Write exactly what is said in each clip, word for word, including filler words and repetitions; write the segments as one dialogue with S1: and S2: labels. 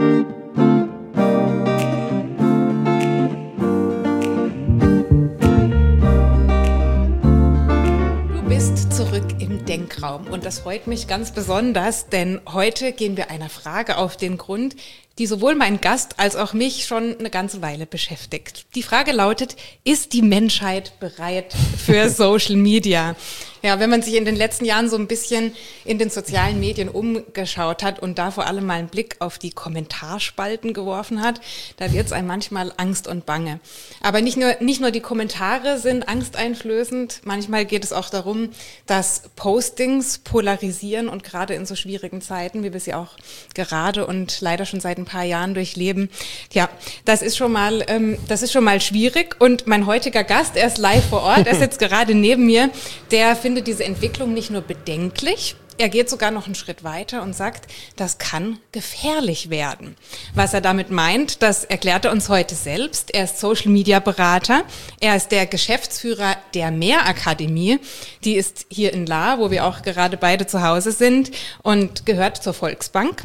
S1: Denkraum. Und das freut mich ganz besonders, denn heute gehen wir einer Frage auf den Grund, die sowohl meinen Gast als auch mich schon eine ganze Weile beschäftigt. Die Frage lautet, ist die Menschheit bereit für Social Media? Ja, wenn man sich in den letzten Jahren so ein bisschen in den sozialen Medien umgeschaut hat und da vor allem mal einen Blick auf die Kommentarspalten geworfen hat, da wird es einem manchmal Angst und Bange. Aber nicht nur, nicht nur die Kommentare sind angsteinflößend, manchmal geht es auch darum, dass Postings polarisieren und gerade in so schwierigen Zeiten, wie wir sie auch gerade und leider schon seit ein paar Jahren durchleben, ja, das ist schon mal, ähm, das ist schon mal schwierig. Und mein heutiger Gast, er ist live vor Ort, er sitzt gerade neben mir, der findet diese Entwicklung nicht nur bedenklich, er geht sogar noch einen Schritt weiter und sagt, das kann gefährlich werden. Was er damit meint, das erklärt er uns heute selbst. Er ist Social-Media-Berater, er ist der Geschäftsführer der Mehrakademie, die ist hier in Lahr, wo wir auch gerade beide zu Hause sind und gehört zur Volksbank.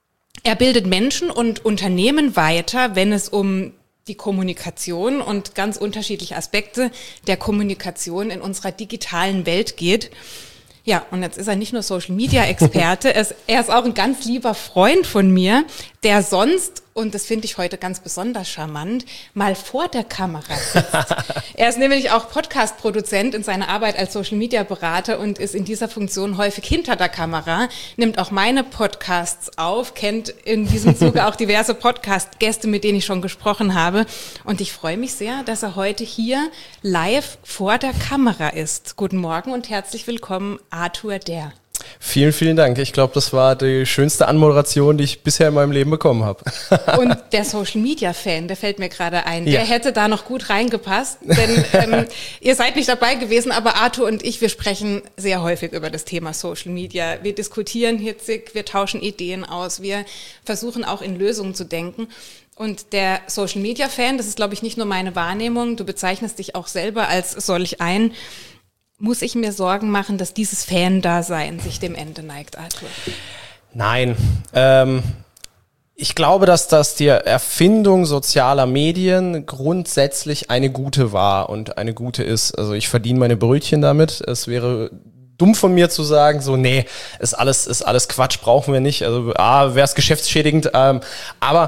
S1: Er bildet Menschen und Unternehmen weiter, wenn es um die Kommunikation und ganz unterschiedliche Aspekte der Kommunikation in unserer digitalen Welt geht. Ja, und jetzt ist er nicht nur Social-Media-Experte, er ist auch ein ganz lieber Freund von mir, der sonst, und das finde ich heute ganz besonders charmant, mal vor der Kamera sitzt. Er ist nämlich auch Podcast-Produzent in seiner Arbeit als Social-Media-Berater und ist in dieser Funktion häufig hinter der Kamera, nimmt auch meine Podcasts auf, kennt in diesem Zuge auch diverse Podcast-Gäste, mit denen ich schon gesprochen habe. Und ich freue mich sehr, dass er heute hier live vor der Kamera ist. Guten Morgen und herzlich willkommen, Arthur Derr.
S2: Vielen, vielen Dank. Ich glaube, das war die schönste Anmoderation, die ich bisher in meinem Leben bekommen habe.
S1: Und der Social-Media-Fan, der fällt mir gerade ein, ja. Der hätte da noch gut reingepasst, denn ähm, ihr seid nicht dabei gewesen, aber Arthur und ich, wir sprechen sehr häufig über das Thema Social Media. Wir diskutieren hitzig, wir tauschen Ideen aus, wir versuchen auch in Lösungen zu denken. Und der Social-Media-Fan, das ist, glaube ich, nicht nur meine Wahrnehmung, du bezeichnest dich auch selber als solch ein, muss ich mir Sorgen machen, dass dieses Fan-Dasein sich dem Ende neigt, Arthur?
S2: Nein. Ähm, ich glaube, dass das die Erfindung sozialer Medien grundsätzlich eine gute war und eine gute ist. Also ich verdiene meine Brötchen damit. Es wäre dumm von mir zu sagen, so, nee, ist alles, ist alles Quatsch, brauchen wir nicht. Also A, wäre es geschäftsschädigend, ähm, aber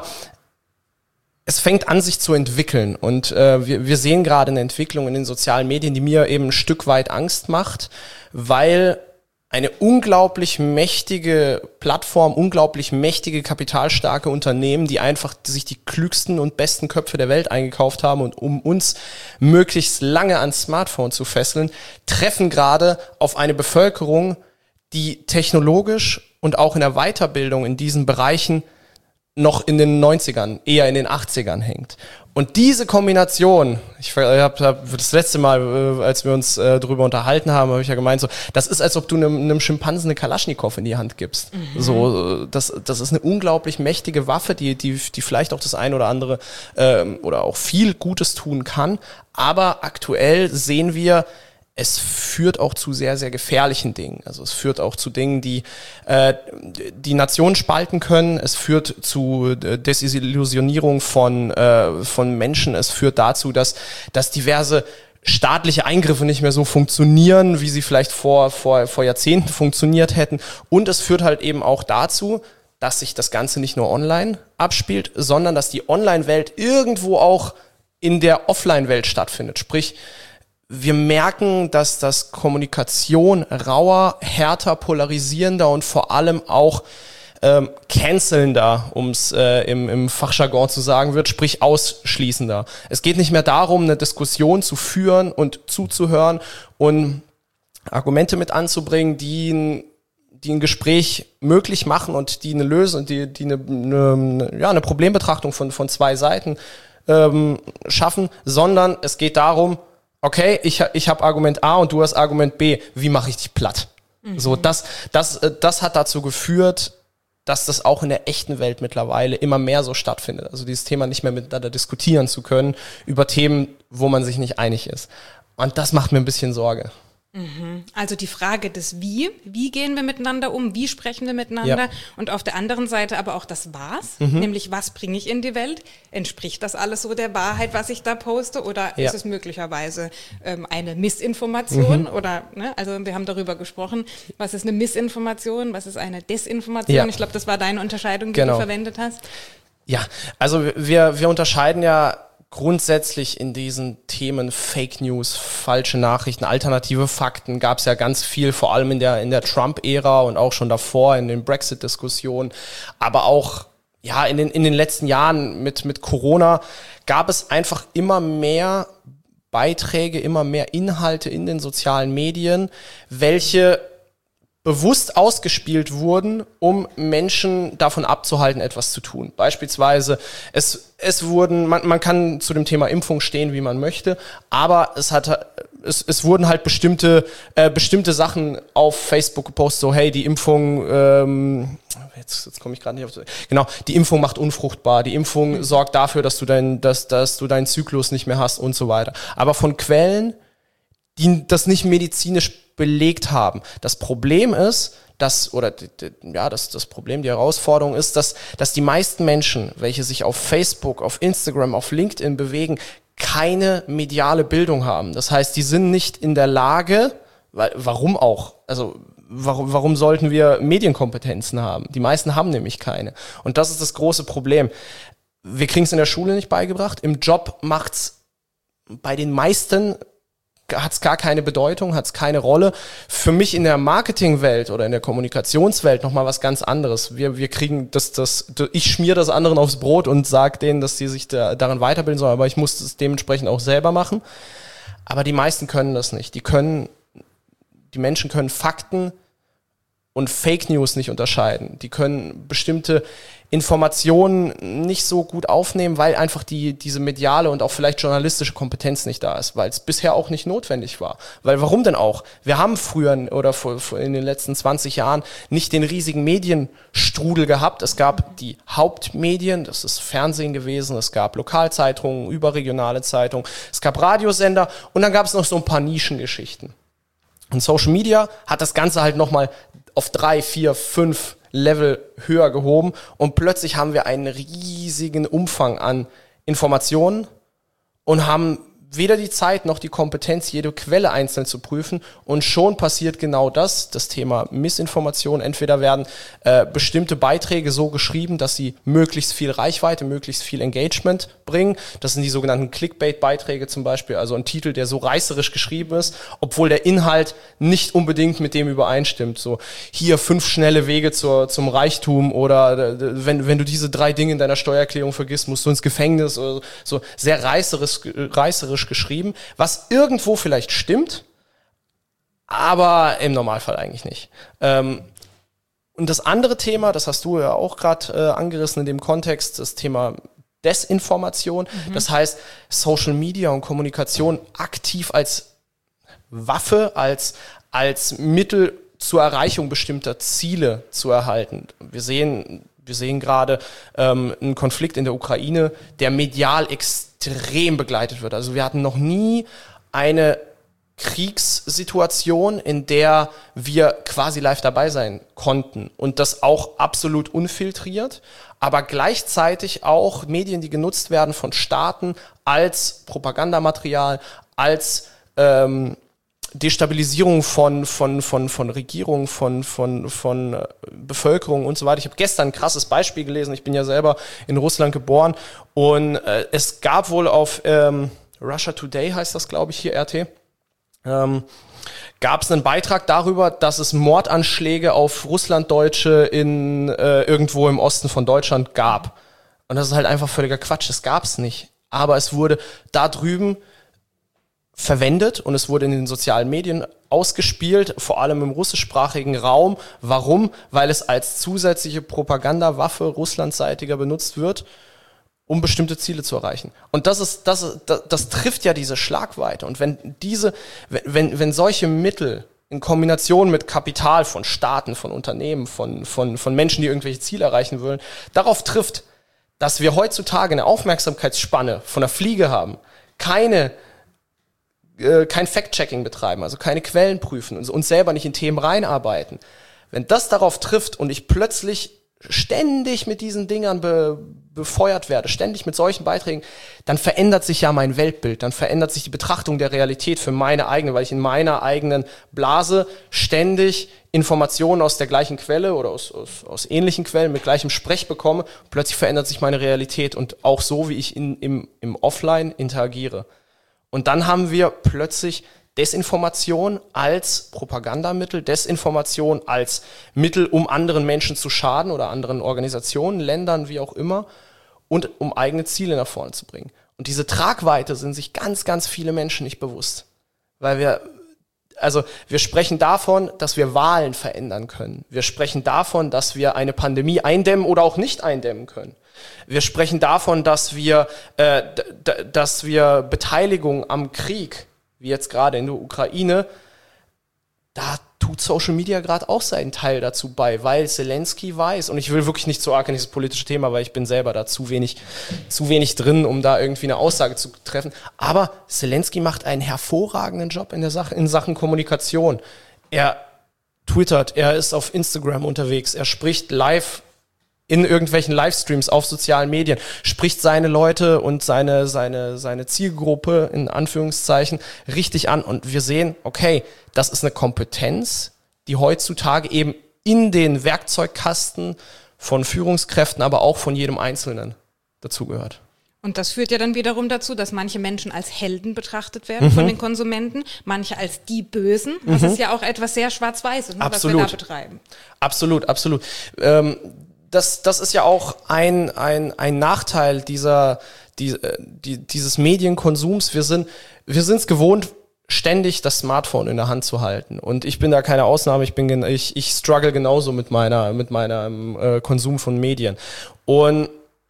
S2: es fängt an, sich zu entwickeln und äh, wir, wir sehen gerade eine Entwicklung in den sozialen Medien, die mir eben ein Stück weit Angst macht, weil eine unglaublich mächtige Plattform, unglaublich mächtige, kapitalstarke Unternehmen, die einfach sich die klügsten und besten Köpfe der Welt eingekauft haben und um uns möglichst lange ans Smartphone zu fesseln, treffen gerade auf eine Bevölkerung, die technologisch und auch in der Weiterbildung in diesen Bereichen noch in den neunzigern, eher in den achtzigern hängt. Und diese Kombination, ich habe hab das letzte Mal, als wir uns äh, darüber unterhalten haben, habe ich ja gemeint, so, das ist, als ob du einem, einem Schimpansen eine Kalaschnikow in die Hand gibst. Mhm. So, das, das ist eine unglaublich mächtige Waffe, die, die, die vielleicht auch das ein oder andere ähm, oder auch viel Gutes tun kann. Aber aktuell sehen wir, es führt auch zu sehr, sehr gefährlichen Dingen. Also es führt auch zu Dingen, die äh, die Nationen spalten können. Es führt zu Desillusionierung von äh, von Menschen. Es führt dazu, dass dass diverse staatliche Eingriffe nicht mehr so funktionieren, wie sie vielleicht vor vor vor Jahrzehnten funktioniert hätten. Und es führt halt eben auch dazu, dass sich das Ganze nicht nur online abspielt, sondern dass die Online-Welt irgendwo auch in der Offline-Welt stattfindet. Sprich, wir merken, dass das Kommunikation rauer, härter, polarisierender und vor allem auch ähm, cancelnder, um es äh, im, im Fachjargon zu sagen wird, sprich ausschließender. Es geht nicht mehr darum, eine Diskussion zu führen und zuzuhören und Argumente mit anzubringen, die ein, die ein Gespräch möglich machen und die eine Lösung, die, die eine, eine, ja, eine Problembetrachtung von, von zwei Seiten ähm, schaffen, sondern es geht darum, okay, ich, ich habe Argument A und du hast Argument B, wie mache ich dich platt? Mhm. So, das, das, das hat dazu geführt, dass das auch in der echten Welt mittlerweile immer mehr so stattfindet. Also dieses Thema nicht mehr miteinander diskutieren zu können über Themen, wo man sich nicht einig ist. Und das macht mir ein bisschen Sorge.
S1: Also die Frage des Wie, wie gehen wir miteinander um, wie sprechen wir miteinander ja. und auf der anderen Seite aber auch das Was, mhm. nämlich was bringe ich in die Welt, entspricht das alles so der Wahrheit, was ich da poste oder ja. ist es möglicherweise ähm, eine Missinformation mhm. oder, ne, also wir haben darüber gesprochen, was ist eine Missinformation, was ist eine Desinformation, ja. ich glaube, das war deine Unterscheidung, die genau. du verwendet hast.
S2: Ja, also wir, wir unterscheiden ja grundsätzlich in diesen Themen Fake News, falsche Nachrichten, alternative Fakten gab es ja ganz viel, vor allem in der in der Trump-Ära und auch schon davor in den Brexit-Diskussionen, aber auch ja in den in den letzten Jahren mit mit Corona gab es einfach immer mehr Beiträge, immer mehr Inhalte in den sozialen Medien, welche bewusst ausgespielt wurden, um Menschen davon abzuhalten, etwas zu tun. Beispielsweise, es es wurden, man, man kann zu dem Thema Impfung stehen, wie man möchte, aber es hat es, es wurden halt bestimmte äh, bestimmte Sachen auf Facebook gepostet, so hey, die Impfung, ähm, jetzt jetzt komme ich gerade nicht auf so, genau, die Impfung macht unfruchtbar, die Impfung mhm. sorgt dafür, dass du dein, dass dass du deinen Zyklus nicht mehr hast und so weiter. Aber von Quellen, die das nicht medizinisch belegt haben. Das Problem ist, dass, oder ja, das, das Problem, die Herausforderung ist, dass, dass die meisten Menschen, welche sich auf Facebook, auf Instagram, auf LinkedIn bewegen, keine mediale Bildung haben. Das heißt, die sind nicht in der Lage, weil, warum auch? Also, warum, warum sollten wir Medienkompetenzen haben? Die meisten haben nämlich keine. Und das ist das große Problem. Wir kriegen es in der Schule nicht beigebracht. Im Job macht's bei den meisten hat es gar keine Bedeutung, hat es keine Rolle. Für mich in der Marketingwelt oder in der Kommunikationswelt nochmal was ganz anderes. Wir wir kriegen das, das, ich schmier das anderen aufs Brot und sage denen, dass die sich da, darin weiterbilden sollen, aber ich muss es dementsprechend auch selber machen. Aber die meisten können das nicht. Die können, die Menschen können Fakten und Fake News nicht unterscheiden. Die können bestimmte Informationen nicht so gut aufnehmen, weil einfach die diese mediale und auch vielleicht journalistische Kompetenz nicht da ist, weil es bisher auch nicht notwendig war. Weil warum denn auch? Wir haben früher oder in den letzten zwanzig Jahren nicht den riesigen Medienstrudel gehabt. Es gab die Hauptmedien, das ist Fernsehen gewesen, es gab Lokalzeitungen, überregionale Zeitungen, es gab Radiosender und dann gab es noch so ein paar Nischengeschichten. Und Social Media hat das Ganze halt nochmal auf drei, vier, fünf Level höher gehoben und plötzlich haben wir einen riesigen Umfang an Informationen und haben weder die Zeit noch die Kompetenz, jede Quelle einzeln zu prüfen und schon passiert genau das, das Thema Missinformation. Entweder werden äh, bestimmte Beiträge so geschrieben, dass sie möglichst viel Reichweite, möglichst viel Engagement bringen. Das sind die sogenannten Clickbait-Beiträge zum Beispiel, also ein Titel, der so reißerisch geschrieben ist, obwohl der Inhalt nicht unbedingt mit dem übereinstimmt. So, hier fünf schnelle Wege zur, zum Reichtum oder äh, wenn, wenn du diese drei Dinge in deiner Steuererklärung vergisst, musst du ins Gefängnis oder so. Sehr reißerisch, reißerisch geschrieben, was irgendwo vielleicht stimmt, aber im Normalfall eigentlich nicht. Ähm, und das andere Thema, das hast du ja auch gerade äh, angerissen in dem Kontext, das Thema Desinformation. Mhm. Das heißt, Social Media und Kommunikation aktiv als Waffe, als, als Mittel zur Erreichung bestimmter Ziele zu erhalten. Wir sehen Wir sehen gerade ähm, einen Konflikt in der Ukraine, der medial extrem begleitet wird. Also wir hatten noch nie eine Kriegssituation, in der wir quasi live dabei sein konnten und das auch absolut unfiltriert, aber gleichzeitig auch Medien, die genutzt werden von Staaten als Propagandamaterial, als ähm, Destabilisierung von von von von Regierungen, von von von Bevölkerung und so weiter. Ich habe gestern ein krasses Beispiel gelesen. Ich bin ja selber in Russland geboren und äh, es gab wohl auf ähm, Russia Today heißt das, glaube ich, hier R T, ähm, gab es einen Beitrag darüber, dass es Mordanschläge auf Russlanddeutsche in äh, irgendwo im Osten von Deutschland gab. Und das ist halt einfach völliger Quatsch. Das gab es nicht. Aber es wurde da drüben verwendet und es wurde in den sozialen Medien ausgespielt, vor allem im russischsprachigen Raum. Warum? Weil es als zusätzliche Propagandawaffe russlandseitiger benutzt wird, um bestimmte Ziele zu erreichen. Und das ist, das, das, das trifft ja diese Schlagweite. Und wenn diese, wenn, wenn solche Mittel in Kombination mit Kapital von Staaten, von Unternehmen, von, von, von Menschen, die irgendwelche Ziele erreichen wollen, darauf trifft, dass wir heutzutage eine Aufmerksamkeitsspanne von einer Fliege haben, keine äh, kein Fact-Checking betreiben, also keine Quellen prüfen und uns selber nicht in Themen reinarbeiten. Wenn das darauf trifft und ich plötzlich ständig mit diesen Dingern be, befeuert werde, ständig mit solchen Beiträgen, dann verändert sich ja mein Weltbild, dann verändert sich die Betrachtung der Realität für meine eigene, weil ich in meiner eigenen Blase ständig Informationen aus der gleichen Quelle oder aus, aus, aus ähnlichen Quellen mit gleichem Sprech bekomme. Plötzlich verändert sich meine Realität und auch so, wie ich in, im, im Offline interagiere. Und dann haben wir plötzlich Desinformation als Propagandamittel, Desinformation als Mittel, um anderen Menschen zu schaden oder anderen Organisationen, Ländern, wie auch immer, und um eigene Ziele nach vorne zu bringen. Und diese Tragweite sind sich ganz, ganz viele Menschen nicht bewusst. Weil wir, also wir sprechen davon, dass wir Wahlen verändern können. Wir sprechen davon, dass wir eine Pandemie eindämmen oder auch nicht eindämmen können. Wir sprechen davon, dass wir, äh, d- dass wir Beteiligung am Krieg, wie jetzt gerade in der Ukraine, da tut Social Media gerade auch seinen Teil dazu bei, weil Zelensky weiß, und ich will wirklich nicht so arg in dieses politische Thema, weil ich bin selber da zu wenig, zu wenig drin, um da irgendwie eine Aussage zu treffen, aber Zelensky macht einen hervorragenden Job in der Sache, in Sachen Kommunikation. Er twittert, er ist auf Instagram unterwegs, er spricht live in irgendwelchen Livestreams auf sozialen Medien, spricht seine Leute und seine, seine, seine Zielgruppe in Anführungszeichen richtig an. Und wir sehen, okay, das ist eine Kompetenz, die heutzutage eben in den Werkzeugkasten von Führungskräften, aber auch von jedem Einzelnen dazugehört.
S1: Und das führt ja dann wiederum dazu, dass manche Menschen als Helden betrachtet werden mhm. von den Konsumenten, manche als die Bösen. Das mhm. ist ja auch etwas sehr Schwarz-Weißes, ne, was wir da betreiben.
S2: Absolut, absolut. Ähm, Das, das ist ja auch ein, ein, ein Nachteil dieser, die, die, dieses Medienkonsums. Wir sind, wir sind es gewohnt, ständig das Smartphone in der Hand zu halten. Und ich bin da keine Ausnahme. Ich bin, ich, ich struggle genauso mit meiner, mit meinem äh, Konsum von Medien. Und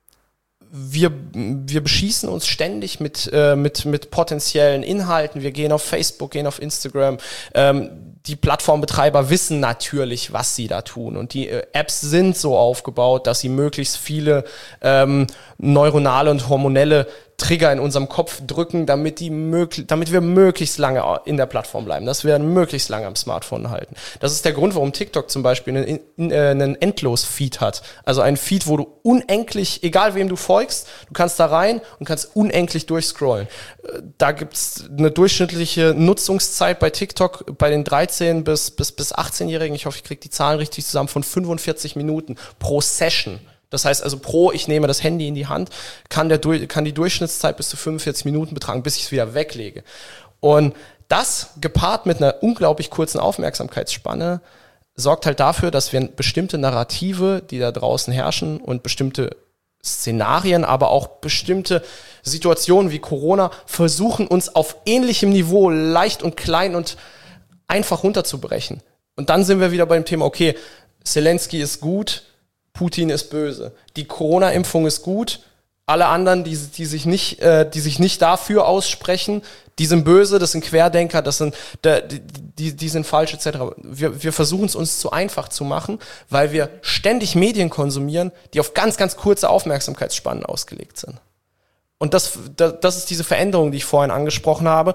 S2: wir, wir beschießen uns ständig mit, äh, mit, mit potenziellen Inhalten. Wir gehen auf Facebook, gehen auf Instagram. Ähm, die Plattformbetreiber wissen natürlich, was sie da tun. Und die äh, Apps sind so aufgebaut, dass sie möglichst viele ähm, neuronale und hormonelle Trigger in unserem Kopf drücken, damit die möglich, damit wir möglichst lange in der Plattform bleiben, dass wir möglichst lange am Smartphone halten. Das ist der Grund, warum TikTok zum Beispiel einen, in, äh, einen Endlos-Feed hat. Also einen Feed, wo du unendlich, egal wem du folgst, du kannst da rein und kannst unendlich durchscrollen. Da gibt's eine durchschnittliche Nutzungszeit bei TikTok bei den dreizehn bis, bis, bis achtzehn-Jährigen, ich hoffe, ich kriege die Zahlen richtig zusammen, von fünfundvierzig Minuten pro Session. Das heißt also pro, ich nehme das Handy in die Hand, kann, der, kann die Durchschnittszeit bis zu fünfundvierzig Minuten betragen, bis ich es wieder weglege. Und das gepaart mit einer unglaublich kurzen Aufmerksamkeitsspanne sorgt halt dafür, dass wir bestimmte Narrative, die da draußen herrschen und bestimmte Szenarien, aber auch bestimmte Situationen wie Corona versuchen, uns auf ähnlichem Niveau leicht und klein und einfach runterzubrechen. Und dann sind wir wieder beim Thema, okay, Zelensky ist gut, Putin ist böse. Die Corona-Impfung ist gut. Alle anderen, die, die sich nicht, äh, die sich nicht dafür aussprechen, die sind böse, das sind Querdenker, das sind, die, die, die sind falsch, et cetera. Wir, wir versuchen es uns zu einfach zu machen, weil wir ständig Medien konsumieren, die auf ganz, ganz kurze Aufmerksamkeitsspannen ausgelegt sind. Und das, das ist diese Veränderung, die ich vorhin angesprochen habe.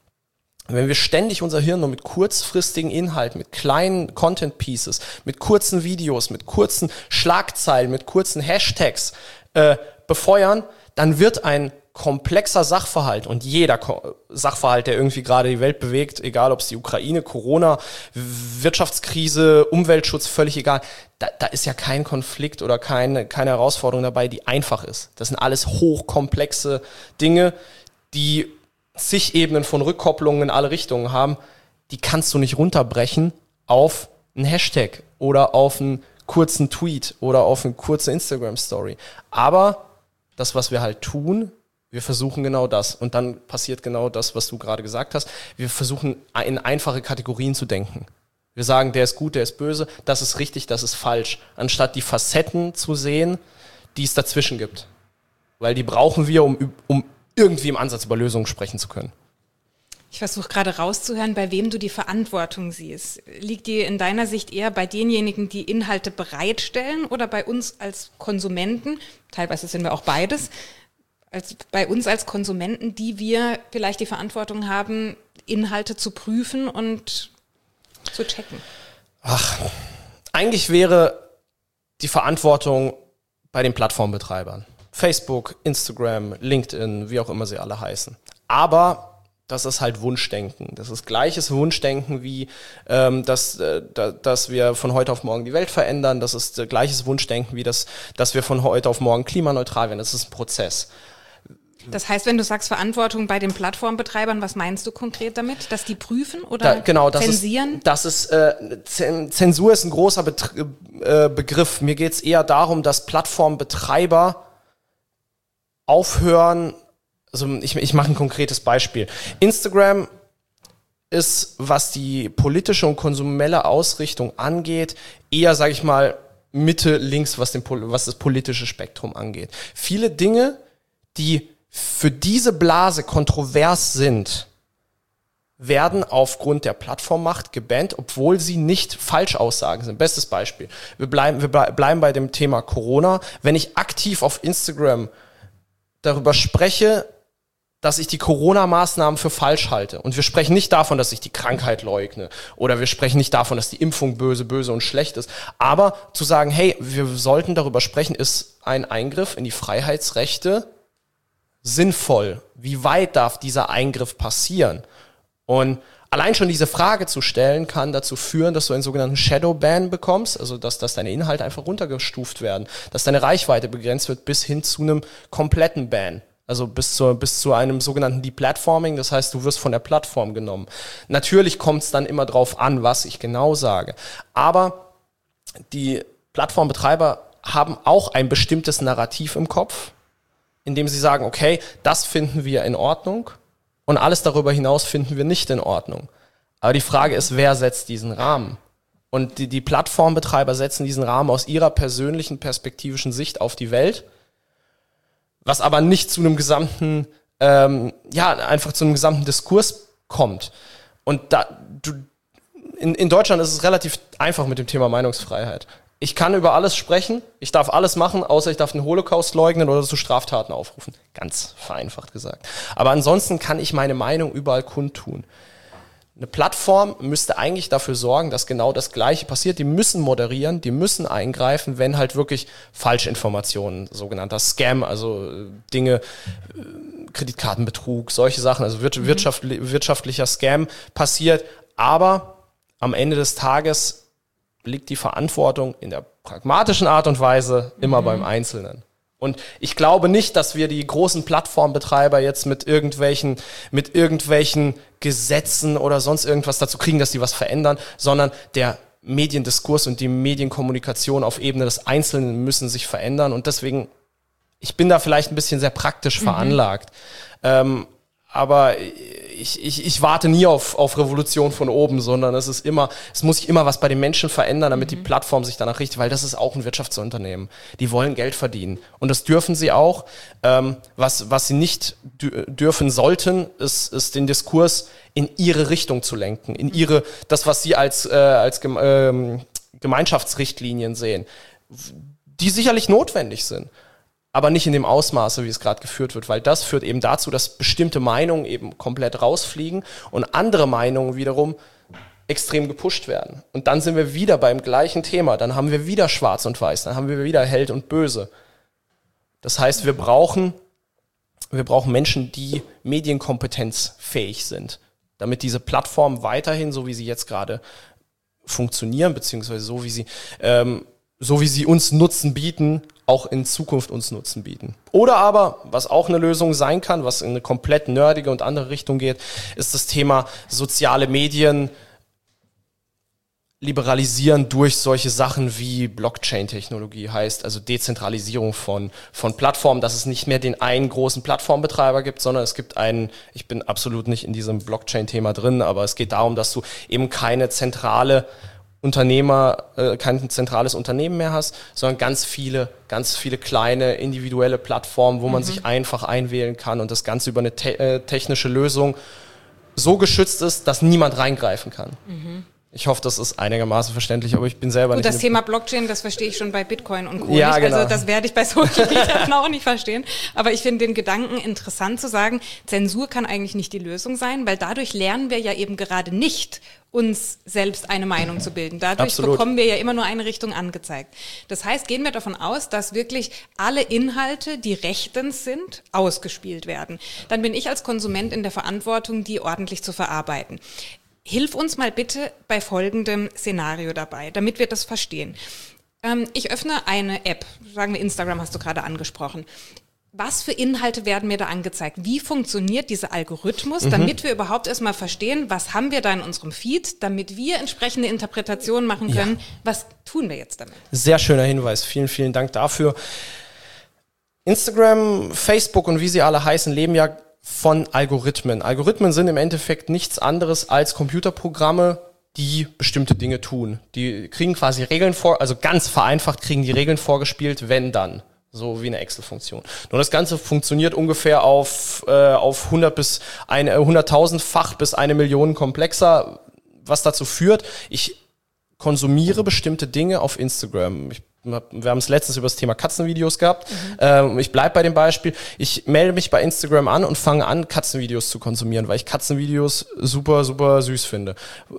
S2: Wenn wir ständig unser Hirn nur mit kurzfristigen Inhalten, mit kleinen Content-Pieces, mit kurzen Videos, mit kurzen Schlagzeilen, mit kurzen Hashtags äh, befeuern, dann wird ein komplexer Sachverhalt und jeder Ko- Sachverhalt, der irgendwie gerade die Welt bewegt, egal ob es die Ukraine, Corona, Wirtschaftskrise, Umweltschutz, völlig egal, da, da ist ja kein Konflikt oder keine, keine Herausforderung dabei, die einfach ist. Das sind alles hochkomplexe Dinge, die zig Ebenen von Rückkopplungen in alle Richtungen haben, die kannst du nicht runterbrechen auf einen Hashtag oder auf einen kurzen Tweet oder auf eine kurze Instagram-Story. Aber das, was wir halt tun, wir versuchen genau das. Und dann passiert genau das, was du gerade gesagt hast. Wir versuchen in einfache Kategorien zu denken. Wir sagen, der ist gut, der ist böse, das ist richtig, das ist falsch. Anstatt die Facetten zu sehen, die es dazwischen gibt. Weil die brauchen wir, um, um irgendwie im Ansatz über Lösungen sprechen zu können.
S1: Ich versuche gerade rauszuhören, bei wem du die Verantwortung siehst. Liegt die in deiner Sicht eher bei denjenigen, die Inhalte bereitstellen oder bei uns als Konsumenten? Teilweise sind wir auch beides. als bei uns als Konsumenten, die wir vielleicht die Verantwortung haben, Inhalte zu prüfen und zu checken?
S2: Ach, eigentlich wäre die Verantwortung bei den Plattformbetreibern. Facebook, Instagram, LinkedIn, wie auch immer sie alle heißen. Aber das ist halt Wunschdenken. Das ist gleiches Wunschdenken wie, ähm, dass, äh, da, dass wir von heute auf morgen die Welt verändern. Das ist äh, gleiches Wunschdenken wie, das, dass wir von heute auf morgen klimaneutral werden. Das ist ein Prozess.
S1: Das heißt, wenn du sagst Verantwortung bei den Plattformbetreibern, was meinst du konkret damit? Dass die prüfen oder
S2: da, genau, das
S1: zensieren?
S2: Ist, das ist, äh, Zensur ist ein großer Betr- äh, Begriff. Mir geht es eher darum, dass Plattformbetreiber aufhören. Also ich, ich mache ein konkretes Beispiel. Instagram ist, was die politische und konsumelle Ausrichtung angeht, eher, sage ich mal, Mitte, links, was, den, was das politische Spektrum angeht. Viele Dinge, die für diese Blase kontrovers sind, werden aufgrund der Plattformmacht gebannt, obwohl sie nicht Falschaussagen sind. Bestes Beispiel. Wir bleiben, wir bleiben bei dem Thema Corona. Wenn ich aktiv auf Instagram darüber spreche, dass ich die Corona-Maßnahmen für falsch halte. Und wir sprechen nicht davon, dass ich die Krankheit leugne. Oder wir sprechen nicht davon, dass die Impfung böse, böse und schlecht ist. Aber zu sagen, hey, wir sollten darüber sprechen, ist ein Eingriff in die Freiheitsrechte sinnvoll. Wie weit darf dieser Eingriff passieren? Und allein schon diese Frage zu stellen, kann dazu führen, dass du einen sogenannten Shadow-Ban bekommst, also dass, dass deine Inhalte einfach runtergestuft werden, dass deine Reichweite begrenzt wird bis hin zu einem kompletten Ban. Also bis zu, bis zu einem sogenannten Deplatforming, das heißt, du wirst von der Plattform genommen. Natürlich kommt es dann immer drauf an, was ich genau sage. Aber die Plattformbetreiber haben auch ein bestimmtes Narrativ im Kopf, in dem sie sagen, okay, das finden wir in Ordnung und alles darüber hinaus finden wir nicht in Ordnung. Aber die Frage ist, wer setzt diesen Rahmen? Und die, die Plattformbetreiber setzen diesen Rahmen aus ihrer persönlichen, perspektivischen Sicht auf die Welt, was aber nicht zu einem gesamten, ähm, ja, einfach zu einem gesamten Diskurs kommt. Und da, du, in, in Deutschland ist es relativ einfach mit dem Thema Meinungsfreiheit. Ich kann über alles sprechen, ich darf alles machen, außer ich darf den Holocaust leugnen oder zu Straftaten aufrufen. Ganz vereinfacht gesagt. Aber ansonsten kann ich meine Meinung überall kundtun. Eine Plattform müsste eigentlich dafür sorgen, dass genau das Gleiche passiert. Die müssen moderieren, die müssen eingreifen, wenn halt wirklich Falschinformationen, sogenannter Scam, also Dinge, Kreditkartenbetrug, solche Sachen, also wirtschaft, wirtschaftlicher Scam passiert. Aber am Ende des Tages liegt die Verantwortung in der pragmatischen Art und Weise immer mhm. beim Einzelnen. Und ich glaube nicht, dass wir die großen Plattformbetreiber jetzt mit irgendwelchen, mit irgendwelchen Gesetzen oder sonst irgendwas dazu kriegen, dass die was verändern, sondern der Mediendiskurs und die Medienkommunikation auf Ebene des Einzelnen müssen sich verändern. Und deswegen, ich bin da vielleicht ein bisschen sehr praktisch mhm. veranlagt. Ähm, aber ich, ich, ich warte nie auf, auf Revolution von oben, sondern es ist immer, es muss sich immer was bei den Menschen verändern, damit mhm. die Plattform sich danach richtet, weil das ist auch ein Wirtschaftsunternehmen. Die wollen Geld verdienen. Und das dürfen sie auch. Ähm, was, was sie nicht dü- dürfen sollten, ist, ist den Diskurs in ihre Richtung zu lenken, in ihre, das, was sie als, äh, als gem- ähm, Gemeinschaftsrichtlinien sehen, die sicherlich notwendig sind. Aber nicht in dem Ausmaße, wie es gerade geführt wird, weil das führt eben dazu, dass bestimmte Meinungen eben komplett rausfliegen und andere Meinungen wiederum extrem gepusht werden. Und dann sind wir wieder beim gleichen Thema, dann haben wir wieder Schwarz und Weiß, dann haben wir wieder Held und Böse. Das heißt, wir brauchen, wir brauchen Menschen, die medienkompetenzfähig sind, damit diese Plattformen weiterhin, so wie sie jetzt gerade funktionieren, beziehungsweise so wie sie, ähm, so wie sie uns Nutzen bieten, auch in Zukunft uns Nutzen bieten. Oder aber, was auch eine Lösung sein kann, was in eine komplett nerdige und andere Richtung geht, ist das Thema soziale Medien liberalisieren durch solche Sachen wie Blockchain-Technologie, heißt also Dezentralisierung von, von Plattformen, dass es nicht mehr den einen großen Plattformbetreiber gibt, sondern es gibt einen, ich bin absolut nicht in diesem Blockchain-Thema drin, aber es geht darum, dass du eben keine zentrale Unternehmer, äh, kein zentrales Unternehmen mehr hast, sondern ganz viele, ganz viele kleine individuelle Plattformen, wo man mhm. sich einfach einwählen kann und das Ganze über eine te- äh, technische Lösung so geschützt ist, dass niemand reingreifen kann.
S1: Mhm.
S2: Ich hoffe, das ist einigermaßen verständlich, aber ich bin selber
S1: Gut,
S2: nicht...
S1: das Thema Blockchain, das verstehe ich schon bei Bitcoin und Co.
S2: Ja,
S1: nicht.
S2: genau.
S1: Also das werde ich bei Social Media auch nicht verstehen. Aber ich finde den Gedanken interessant zu sagen, Zensur kann eigentlich nicht die Lösung sein, weil dadurch lernen wir ja eben gerade nicht, uns selbst eine Meinung zu bilden. Dadurch
S2: Absolut.
S1: bekommen wir ja immer nur eine Richtung angezeigt. Das heißt, gehen wir davon aus, dass wirklich alle Inhalte, die rechtens sind, ausgespielt werden. Dann bin ich als Konsument in der Verantwortung, die ordentlich zu verarbeiten. Hilf uns mal bitte bei folgendem Szenario dabei, damit wir das verstehen. Ähm, ich öffne eine App, sagen wir Instagram hast du gerade angesprochen. Was für Inhalte werden mir da angezeigt? Wie funktioniert dieser Algorithmus, mhm. damit wir überhaupt erstmal verstehen, was haben wir da in unserem Feed, damit wir entsprechende Interpretationen machen können? Ja. Was tun wir jetzt damit?
S2: Sehr schöner Hinweis. Vielen, vielen Dank dafür. Instagram, Facebook und wie sie alle heißen, leben ja von Algorithmen. Algorithmen sind im Endeffekt nichts anderes als Computerprogramme, die bestimmte Dinge tun. Die kriegen quasi Regeln vor, also ganz vereinfacht kriegen die Regeln vorgespielt, wenn dann. So wie eine Excel-Funktion. Nur das Ganze funktioniert ungefähr auf, äh, auf hundert bis eine, hunderttausendfach bis eine Million komplexer, was dazu führt, ich konsumiere bestimmte Dinge auf Instagram. Ich Wir haben es letztens über das Thema Katzenvideos gehabt. Mhm. Ähm, ich bleibe bei dem Beispiel. Ich melde mich bei Instagram an und fange an, Katzenvideos zu konsumieren, weil ich Katzenvideos super, super süß finde.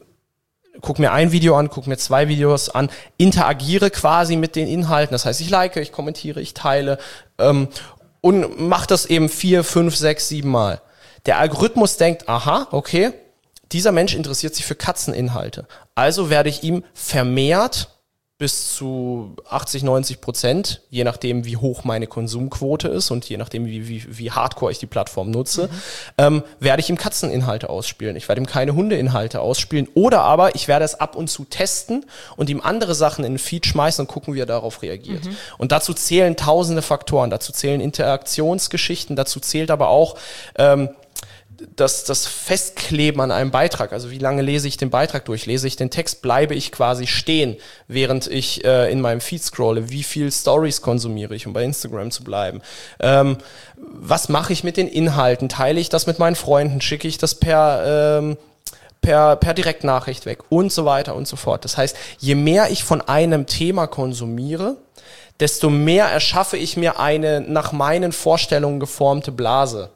S2: Guck mir ein Video an, guck mir zwei Videos an, interagiere quasi mit den Inhalten. Das heißt, ich like, ich kommentiere, ich teile ähm, und mache das eben vier, fünf, sechs, sieben Mal. Der Algorithmus denkt, aha, okay, dieser Mensch interessiert sich für Katzeninhalte. Also werde ich ihm vermehrt bis zu achtzig, neunzig Prozent, je nachdem, wie hoch meine Konsumquote ist und je nachdem, wie, wie, wie hardcore ich die Plattform nutze, mhm. ähm, werde ich ihm Katzeninhalte ausspielen. Ich werde ihm keine Hundeinhalte ausspielen oder aber ich werde es ab und zu testen und ihm andere Sachen in den Feed schmeißen und gucken, wie er darauf reagiert. Mhm. Und dazu zählen tausende Faktoren, dazu zählen Interaktionsgeschichten, dazu zählt aber auch ähm, Das, das Festkleben an einem Beitrag, also wie lange lese ich den Beitrag durch, lese ich den Text, bleibe ich quasi stehen, während ich äh, in meinem Feed scrolle, wie viel Stories konsumiere ich, um bei Instagram zu bleiben, ähm, was mache ich mit den Inhalten, teile ich das mit meinen Freunden, schicke ich das per, ähm, per, per Direktnachricht weg und so weiter und so fort. Das heißt, je mehr ich von einem Thema konsumiere, desto mehr erschaffe ich mir eine nach meinen Vorstellungen geformte Blase.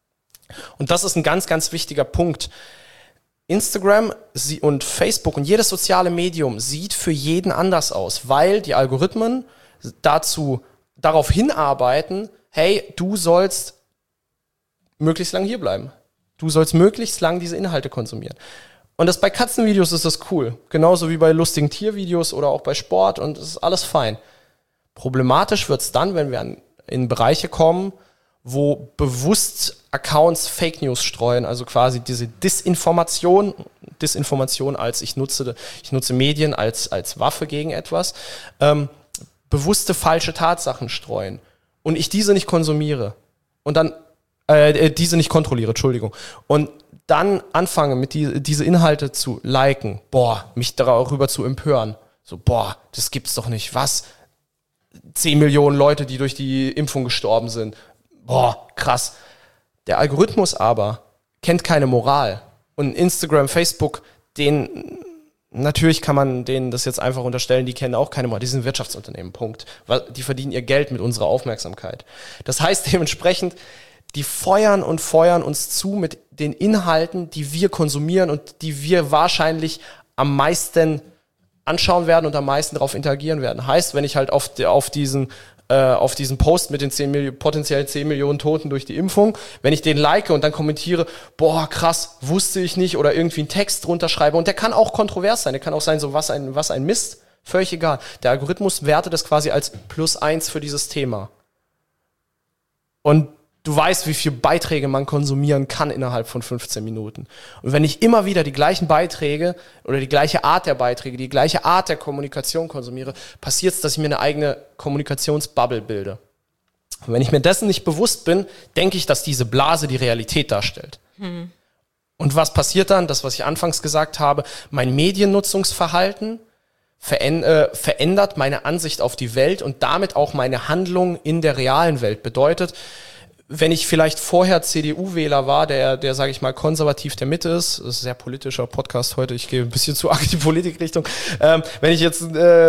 S2: Und das ist ein ganz, ganz wichtiger Punkt. Instagram und Facebook und jedes soziale Medium sieht für jeden anders aus, weil die Algorithmen dazu, darauf hinarbeiten, hey, du sollst möglichst lang hier bleiben. Du sollst möglichst lang diese Inhalte konsumieren. Und das bei Katzenvideos ist das cool. Genauso wie bei lustigen Tiervideos oder auch bei Sport und es ist alles fein. Problematisch wird's dann, wenn wir an, in Bereiche kommen, wo bewusst Accounts Fake News streuen, also quasi diese Disinformation, Disinformation als ich nutze, ich nutze Medien als, als Waffe gegen etwas, ähm, bewusste falsche Tatsachen streuen und ich diese nicht konsumiere und dann, äh, diese nicht kontrolliere, Entschuldigung, und dann anfange mit die, diese Inhalte zu liken, boah, mich darüber zu empören, so, boah, das gibt's doch nicht, was? zehn Millionen Leute, die durch die Impfung gestorben sind, boah, krass. Der Algorithmus aber kennt keine Moral. Und Instagram, Facebook, den, natürlich kann man denen das jetzt einfach unterstellen, die kennen auch keine Moral. Die sind Wirtschaftsunternehmen, Punkt. Weil die verdienen ihr Geld mit unserer Aufmerksamkeit. Das heißt dementsprechend, die feuern und feuern uns zu mit den Inhalten, die wir konsumieren und die wir wahrscheinlich am meisten anschauen werden und am meisten darauf interagieren werden. Heißt, wenn ich halt auf, auf diesen auf diesen Post mit den zehn Millionen, potenziell zehn Millionen Toten durch die Impfung, wenn ich den like und dann kommentiere, boah, krass, wusste ich nicht, oder irgendwie einen Text drunter schreibe, und der kann auch kontrovers sein, der kann auch sein, so was ein, was ein Mist, völlig egal. Der Algorithmus wertet das quasi als plus eins für dieses Thema. Und du weißt, wie viele Beiträge man konsumieren kann innerhalb von fünfzehn Minuten. Und wenn ich immer wieder die gleichen Beiträge oder die gleiche Art der Beiträge, die gleiche Art der Kommunikation konsumiere, passiert es, dass ich mir eine eigene Kommunikationsbubble bilde. Und wenn ich mir dessen nicht bewusst bin, denke ich, dass diese Blase die Realität darstellt. Hm. Und was passiert dann? Das, was ich anfangs gesagt habe, mein Mediennutzungsverhalten verändert meine Ansicht auf die Welt und damit auch meine Handlung in der realen Welt. Bedeutet, wenn ich vielleicht vorher C D U-Wähler war, der, der sage ich mal, konservativ der Mitte ist, das ist ein sehr politischer Podcast heute, ich gehe ein bisschen zu arg in die Politikrichtung, ähm, wenn ich jetzt äh,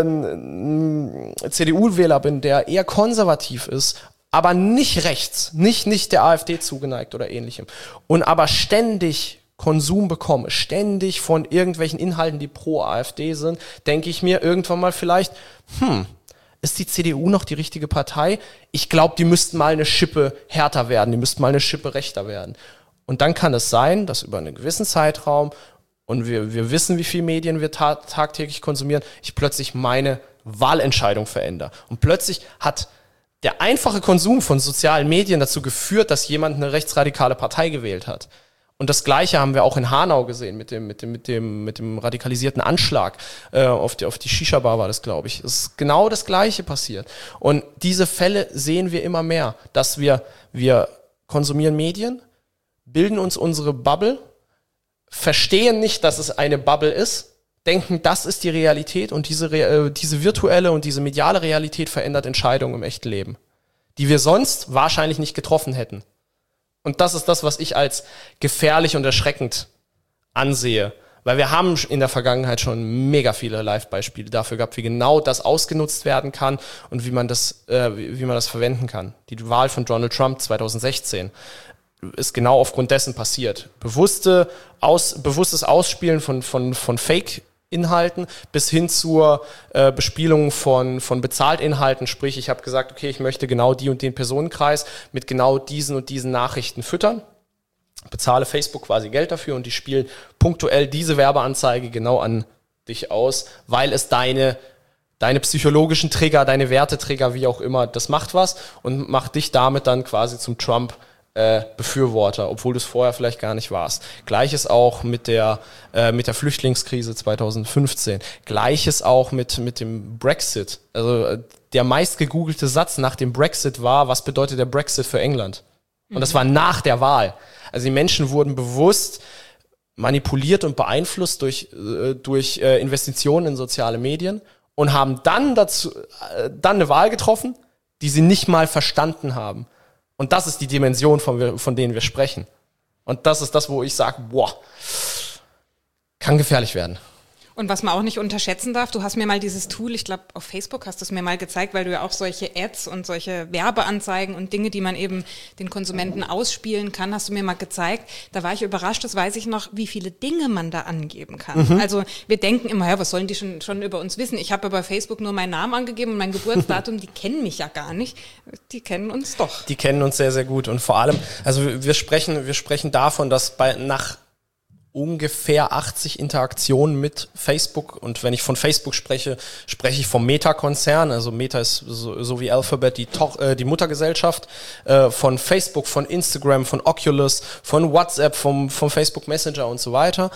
S2: ein C D U-Wähler bin, der eher konservativ ist, aber nicht rechts, nicht, nicht der AfD zugeneigt oder ähnlichem, und aber ständig Konsum bekomme, ständig von irgendwelchen Inhalten, die pro AfD sind, denke ich mir irgendwann mal vielleicht, hm, ist die C D U noch die richtige Partei? Ich glaube, die müssten mal eine Schippe härter werden, die müssten mal eine Schippe rechter werden. Und dann kann es sein, dass über einen gewissen Zeitraum, und wir, wir wissen, wie viel Medien wir ta- tagtäglich konsumieren, ich plötzlich meine Wahlentscheidung verändere. Und plötzlich hat der einfache Konsum von sozialen Medien dazu geführt, dass jemand eine rechtsradikale Partei gewählt hat. Und das Gleiche haben wir auch in Hanau gesehen mit dem mit dem mit dem mit dem radikalisierten Anschlag äh, auf die auf die Shisha-Bar war das, glaube ich. Es ist genau das Gleiche passiert. Und diese Fälle sehen wir immer mehr, dass wir wir konsumieren Medien, bilden uns unsere Bubble, verstehen nicht, dass es eine Bubble ist, denken, das ist die Realität, und diese äh, diese virtuelle und diese mediale Realität verändert Entscheidungen im echten Leben, die wir sonst wahrscheinlich nicht getroffen hätten. Und das ist das, was ich als gefährlich und erschreckend ansehe. Weil wir haben in der Vergangenheit schon mega viele Live-Beispiele dafür gehabt, wie genau das ausgenutzt werden kann und wie man das, äh, wie, wie man das verwenden kann. Die Wahl von Donald Trump zwanzig sechzehn ist genau aufgrund dessen passiert. Bewusste aus, bewusstes Ausspielen von, von, von Fake Inhalten bis hin zur äh, Bespielung von von Bezahlt-Inhalten, sprich, ich habe gesagt, okay, ich möchte genau die und den Personenkreis mit genau diesen und diesen Nachrichten füttern, bezahle Facebook quasi Geld dafür, und die spielen punktuell diese Werbeanzeige genau an dich aus, weil es deine deine psychologischen Trigger, deine Werteträger, wie auch immer, das macht was und macht dich damit dann quasi zum Trump Äh, Befürworter, obwohl du es vorher vielleicht gar nicht warst. Gleiches auch mit der äh, mit der Flüchtlingskrise zwanzig fünfzehn. Gleiches auch mit mit dem Brexit. Also äh, der meist gegoogelte Satz nach dem Brexit war: Was bedeutet der Brexit für England? Und das war nach der Wahl. Also die Menschen wurden bewusst manipuliert und beeinflusst durch äh, durch äh, Investitionen in soziale Medien und haben dann dazu äh, dann eine Wahl getroffen, die sie nicht mal verstanden haben. Und das ist die Dimension, von, von denen wir sprechen. Und das ist das, wo ich sage, boah, kann gefährlich werden.
S1: Und was man auch nicht unterschätzen darf, du hast mir mal dieses Tool, ich glaube auf Facebook hast du es mir mal gezeigt, weil du ja auch solche Ads und solche Werbeanzeigen und Dinge, die man eben den Konsumenten ausspielen kann, hast du mir mal gezeigt. Da war ich überrascht, das weiß ich noch, wie viele Dinge man da angeben kann. Mhm. Also wir denken immer, ja, was sollen die schon, schon über uns wissen? Ich habe bei Facebook nur meinen Namen angegeben und mein Geburtsdatum, die kennen mich ja gar nicht. Die kennen uns doch.
S2: Die kennen uns sehr, sehr gut. Und vor allem, also wir sprechen, wir sprechen davon, dass bei nach ungefähr achtzig Interaktionen mit Facebook, und wenn ich von Facebook spreche, spreche ich vom Meta-Konzern, also Meta ist so, so wie Alphabet die, to- äh, die Muttergesellschaft, äh, von Facebook, von Instagram, von Oculus, von WhatsApp, vom, vom Facebook Messenger und so weiter.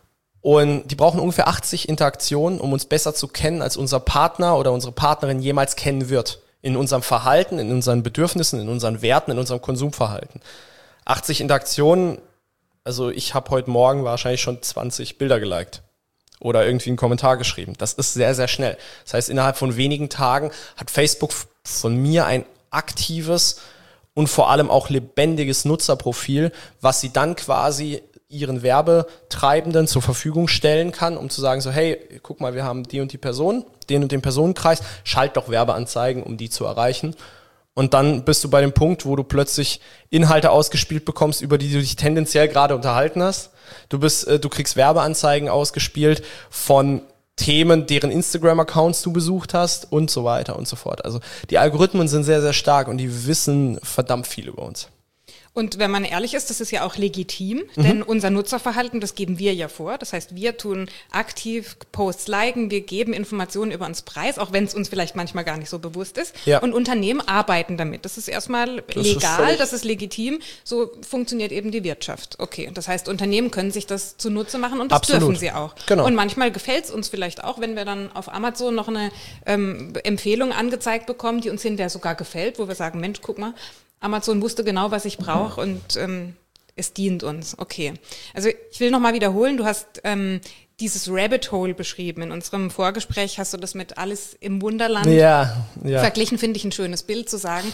S2: Und die brauchen ungefähr achtzig Interaktionen, um uns besser zu kennen, als unser Partner oder unsere Partnerin jemals kennen wird. In unserem Verhalten, in unseren Bedürfnissen, in unseren Werten, in unserem Konsumverhalten. achtzig Interaktionen. Also ich habe heute Morgen wahrscheinlich schon zwanzig Bilder geliked oder irgendwie einen Kommentar geschrieben. Das ist sehr, sehr schnell. Das heißt, innerhalb von wenigen Tagen hat Facebook von mir ein aktives und vor allem auch lebendiges Nutzerprofil, was sie dann quasi ihren Werbetreibenden zur Verfügung stellen kann, um zu sagen so, hey, guck mal, wir haben die und die Person, den und den Personenkreis, schalt doch Werbeanzeigen, um die zu erreichen. Und dann bist du bei dem Punkt, wo du plötzlich Inhalte ausgespielt bekommst, über die du dich tendenziell gerade unterhalten hast. Du bist, äh, du kriegst Werbeanzeigen ausgespielt von Themen, deren Instagram-Accounts du besucht hast und so weiter und so fort. Also die Algorithmen sind sehr, sehr stark und die wissen verdammt viel über uns.
S1: Und wenn man ehrlich ist, das ist ja auch legitim, mhm. denn unser Nutzerverhalten, das geben wir ja vor. Das heißt, wir tun aktiv Posts liken, wir geben Informationen über uns preis, auch wenn es uns vielleicht manchmal gar nicht so bewusst ist. Ja. Und Unternehmen arbeiten damit. Das ist erstmal das legal, ist das ist legitim. So funktioniert eben die Wirtschaft. Okay, das heißt, Unternehmen können sich das zunutze machen und das Absolut. Dürfen sie auch. Genau. Und manchmal gefällt es uns vielleicht auch, wenn wir dann auf Amazon noch eine ähm, Empfehlung angezeigt bekommen, die uns hinterher sogar gefällt, wo wir sagen, Mensch, guck mal, Amazon wusste genau, was ich brauche und ähm, es dient uns. Okay. Also ich will nochmal wiederholen, du hast ähm, dieses Rabbit Hole beschrieben. In unserem Vorgespräch hast du das mit Alice im Wunderland
S2: ja, ja.
S1: verglichen, finde ich ein schönes Bild zu sagen.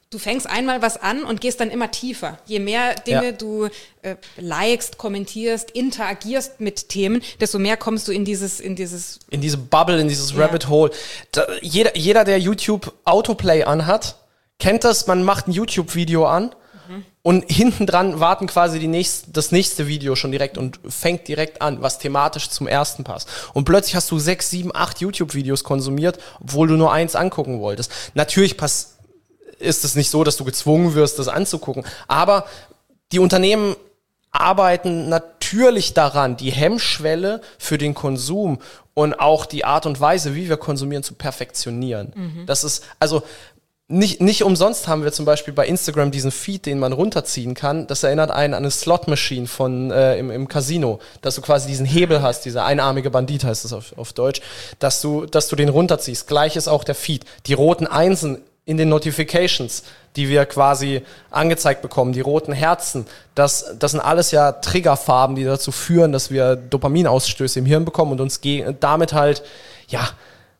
S1: du fängst einmal was an und gehst dann immer tiefer. Je mehr Dinge
S2: Ja.
S1: du äh, likest, kommentierst, interagierst mit Themen, desto mehr kommst du in dieses, in dieses
S2: In diese Bubble, in dieses
S1: Ja.
S2: Rabbit Hole. Da, jeder, jeder, der YouTube Autoplay anhat, kennt das, man macht ein YouTube-Video an mhm. und hinten dran warten quasi die nächste, das nächste Video schon direkt und fängt direkt an, was thematisch zum ersten passt. Und plötzlich hast du sechs, sieben, acht YouTube-Videos konsumiert, obwohl du nur eins angucken wolltest. Natürlich pass- ist es nicht so, dass du gezwungen wirst, das anzugucken, aber die Unternehmen arbeiten natürlich daran, die Hemmschwelle für den Konsum und auch die Art und Weise, wie wir konsumieren, zu perfektionieren. Mhm. Das ist, also nicht, nicht umsonst haben wir zum Beispiel bei Instagram diesen Feed, den man runterziehen kann. Das erinnert einen an eine Slot-Machine von äh, im, im Casino, dass du quasi diesen Hebel hast, dieser einarmige Bandit heißt es auf, auf Deutsch, dass du, dass du den runterziehst. Gleich ist auch der Feed. Die roten Einsen in den Notifications, die wir quasi angezeigt bekommen, die roten Herzen, das, das sind alles ja Triggerfarben, die dazu führen, dass wir Dopaminausstöße im Hirn bekommen und uns ge- damit halt, ja,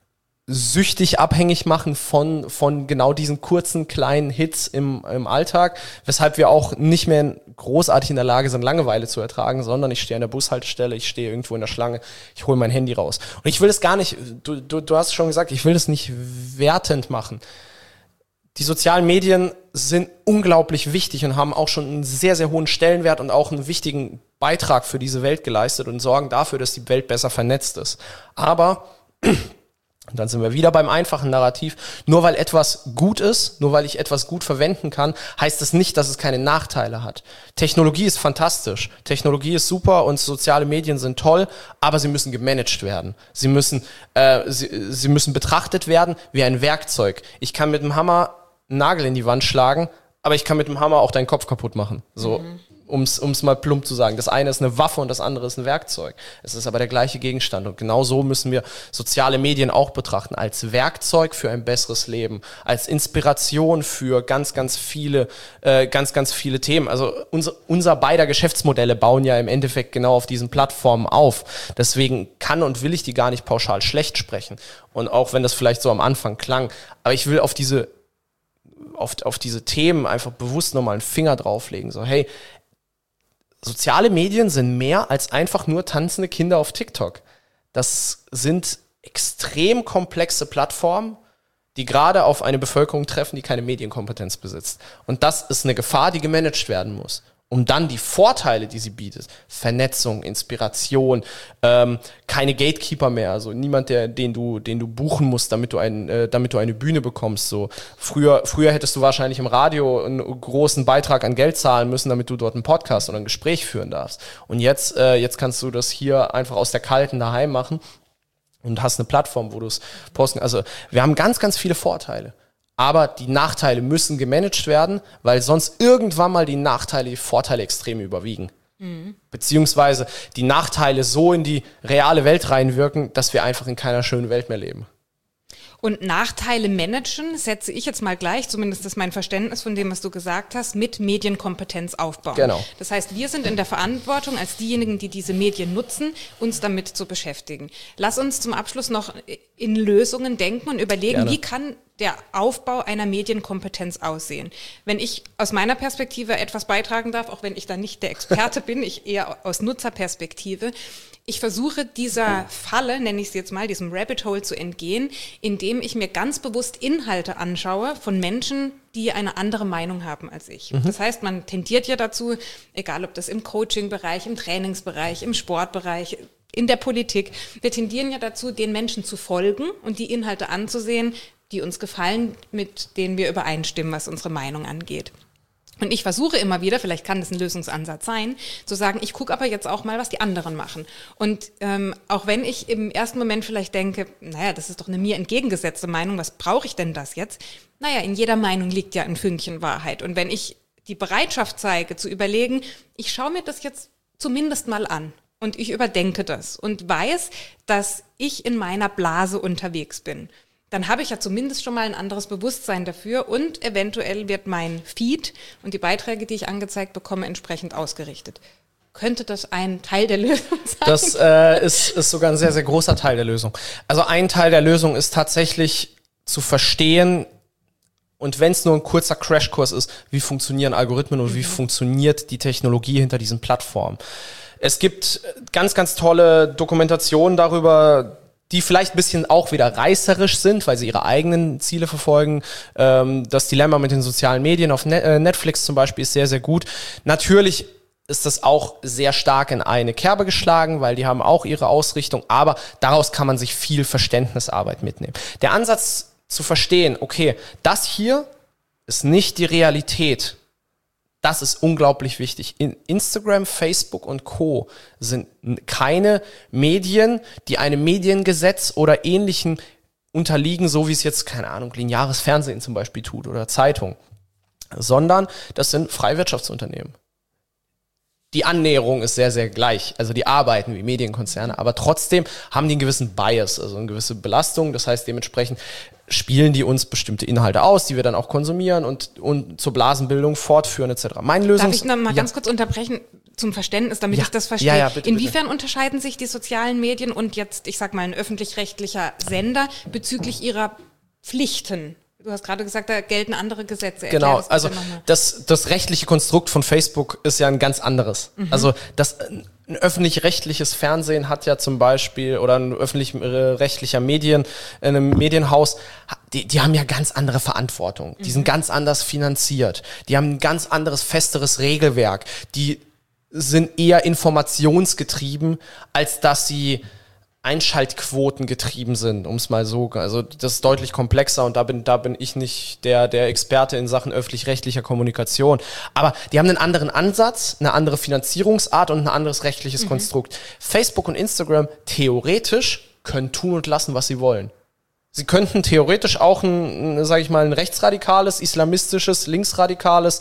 S2: süchtig abhängig machen von, von genau diesen kurzen, kleinen Hits im, im Alltag, weshalb wir auch nicht mehr großartig in der Lage sind, Langeweile zu ertragen, sondern ich stehe an der Bushaltestelle, ich stehe irgendwo in der Schlange, ich hole mein Handy raus. Und ich will es gar nicht, du, du, du hast schon gesagt, ich will es nicht wertend machen. Die sozialen Medien sind unglaublich wichtig und haben auch schon einen sehr, sehr hohen Stellenwert und auch einen wichtigen Beitrag für diese Welt geleistet und sorgen dafür, dass die Welt besser vernetzt ist. Aber, und dann sind wir wieder beim einfachen Narrativ, nur weil etwas gut ist, nur weil ich etwas gut verwenden kann, heißt es nicht, dass es keine Nachteile hat. Technologie ist fantastisch, Technologie ist super und soziale Medien sind toll, aber sie müssen gemanagt werden. Sie müssen, äh, sie, sie müssen betrachtet werden wie ein Werkzeug. Ich kann mit dem Hammer einen Nagel in die Wand schlagen, aber ich kann mit dem Hammer auch deinen Kopf kaputt machen. So, mhm. um's, um's mal plump zu sagen. Das eine ist eine Waffe und das andere ist ein Werkzeug. Es ist aber der gleiche Gegenstand. Und genau so müssen wir soziale Medien auch betrachten. Als Werkzeug für ein besseres Leben. Als Inspiration für ganz, ganz viele, äh, ganz, ganz viele Themen. Also unser, unser beider Geschäftsmodelle bauen ja im Endeffekt genau auf diesen Plattformen auf. Deswegen kann und will ich die gar nicht pauschal schlecht sprechen. Und auch wenn das vielleicht so am Anfang klang. Aber ich will auf diese Auf, auf diese Themen einfach bewusst nochmal einen Finger drauflegen. So, hey, soziale Medien sind mehr als einfach nur tanzende Kinder auf TikTok. Das sind extrem komplexe Plattformen, die gerade auf eine Bevölkerung treffen, die keine Medienkompetenz besitzt. Und das ist eine Gefahr, die gemanagt werden muss. Um dann die Vorteile, die sie bietet, Vernetzung, Inspiration, ähm, keine Gatekeeper mehr, also niemand, der, den du, den du buchen musst, damit du ein, äh, damit du eine Bühne bekommst. So früher, früher hättest du wahrscheinlich im Radio einen großen Beitrag an Geld zahlen müssen, damit du dort einen Podcast oder ein Gespräch führen darfst. Und jetzt, äh, jetzt kannst du das hier einfach aus der kalten daheim machen und hast eine Plattform, wo du es posten. Also wir haben ganz, ganz viele Vorteile. Aber die Nachteile müssen gemanagt werden, weil sonst irgendwann mal die Nachteile, die Vorteile extrem überwiegen. Mhm. Beziehungsweise die Nachteile so in die reale Welt reinwirken, dass wir einfach in keiner schönen Welt mehr leben.
S1: Und Nachteile managen setze ich jetzt mal gleich, zumindest ist mein Verständnis von dem, was du gesagt hast, mit Medienkompetenz aufbauen.
S2: Genau.
S1: Das heißt, wir sind in der Verantwortung, als diejenigen, die diese Medien nutzen, uns damit zu beschäftigen. Lass uns zum Abschluss noch in Lösungen denken und überlegen,
S2: Gerne.
S1: Wie kann der Aufbau einer Medienkompetenz aussehen? Wenn ich aus meiner Perspektive etwas beitragen darf, auch wenn ich da nicht der Experte bin, ich eher aus Nutzerperspektive, ich versuche dieser Falle, nenne ich es jetzt mal, diesem Rabbit Hole zu entgehen, indem ich mir ganz bewusst Inhalte anschaue von Menschen, die eine andere Meinung haben als ich. Mhm. Das heißt, man tendiert ja dazu, egal ob das im Coaching-Bereich, im Trainingsbereich, im Sportbereich, in der Politik, wir tendieren ja dazu, den Menschen zu folgen und die Inhalte anzusehen, die uns gefallen, mit denen wir übereinstimmen, was unsere Meinung angeht. Und ich versuche immer wieder, vielleicht kann das ein Lösungsansatz sein, zu sagen, ich gucke aber jetzt auch mal, was die anderen machen. Und ähm, auch wenn ich im ersten Moment vielleicht denke, naja, das ist doch eine mir entgegengesetzte Meinung, was brauche ich denn das jetzt? Naja, in jeder Meinung liegt ja ein Fünkchen Wahrheit. Und wenn ich die Bereitschaft zeige, zu überlegen, ich schaue mir das jetzt zumindest mal an und ich überdenke das und weiß, dass ich in meiner Blase unterwegs bin, dann habe ich ja zumindest schon mal ein anderes Bewusstsein dafür und eventuell wird mein Feed und die Beiträge, die ich angezeigt bekomme, entsprechend ausgerichtet. Könnte das ein Teil der Lösung sein?
S2: Das äh, ist, ist sogar ein sehr, sehr großer Teil der Lösung. Also ein Teil der Lösung ist tatsächlich zu verstehen, Und wenn es nur ein kurzer Crashkurs ist, wie funktionieren Algorithmen und mhm. wie funktioniert die Technologie hinter diesen Plattformen. Es gibt ganz, ganz tolle Dokumentationen darüber, die vielleicht ein bisschen auch wieder reißerisch sind, weil sie ihre eigenen Ziele verfolgen. Ähm, das Dilemma mit den sozialen Medien auf Net- äh, Netflix zum Beispiel ist sehr, sehr gut. Natürlich ist das auch sehr stark in eine Kerbe geschlagen, weil die haben auch ihre Ausrichtung, aber daraus kann man sich viel Verständnisarbeit mitnehmen. Der Ansatz zu verstehen, okay, das hier ist nicht die Realität. Das ist unglaublich wichtig. In Instagram, Facebook und Co. sind keine Medien, die einem Mediengesetz oder Ähnlichem unterliegen, so wie es jetzt, keine Ahnung, lineares Fernsehen zum Beispiel tut oder Zeitung, sondern das sind Freiwirtschaftsunternehmen. Die Annäherung ist sehr, sehr gleich. Also die arbeiten wie Medienkonzerne, aber trotzdem haben die einen gewissen Bias, also eine gewisse Belastung. Das heißt, dementsprechend spielen die uns bestimmte Inhalte aus, die wir dann auch konsumieren und, und zur Blasenbildung fortführen et cetera. Meine Lösung.
S1: Darf ich noch mal
S2: ja.
S1: ganz kurz unterbrechen zum Verständnis, damit
S2: ja.
S1: ich das verstehe?
S2: Ja, ja, bitte,
S1: Inwiefern
S2: bitte.
S1: unterscheiden sich die sozialen Medien und jetzt, ich sag mal, ein öffentlich-rechtlicher Sender bezüglich ihrer Pflichten? Du hast gerade gesagt, da gelten andere Gesetze. Erklär
S2: Genau,
S1: das
S2: also das, das rechtliche Konstrukt von Facebook ist ja ein ganz anderes. Mhm. Also das ein öffentlich-rechtliches Fernsehen hat ja zum Beispiel, oder ein öffentlich-rechtlicher Medien, in einem Medienhaus, die, die haben ja ganz andere Verantwortung. Die mhm. sind ganz anders finanziert. Die haben ein ganz anderes, festeres Regelwerk. Die sind eher informationsgetrieben, als dass sie Einschaltquoten getrieben sind, um es mal so, also das ist deutlich komplexer und da bin, da bin ich nicht der, der Experte in Sachen öffentlich-rechtlicher Kommunikation. Aber die haben einen anderen Ansatz, eine andere Finanzierungsart und ein anderes rechtliches mhm. Konstrukt. Facebook und Instagram theoretisch können tun und lassen, was sie wollen. Sie könnten theoretisch auch ein, sage ich mal, ein rechtsradikales, islamistisches, linksradikales,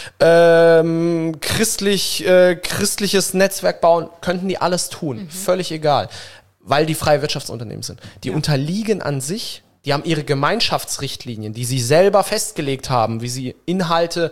S2: ähm, christlich, äh, christliches Netzwerk bauen, könnten die alles tun, mhm. völlig egal. Weil die freie Wirtschaftsunternehmen sind. Die ja. unterliegen an sich, die haben ihre Gemeinschaftsrichtlinien, die sie selber festgelegt haben, wie sie Inhalte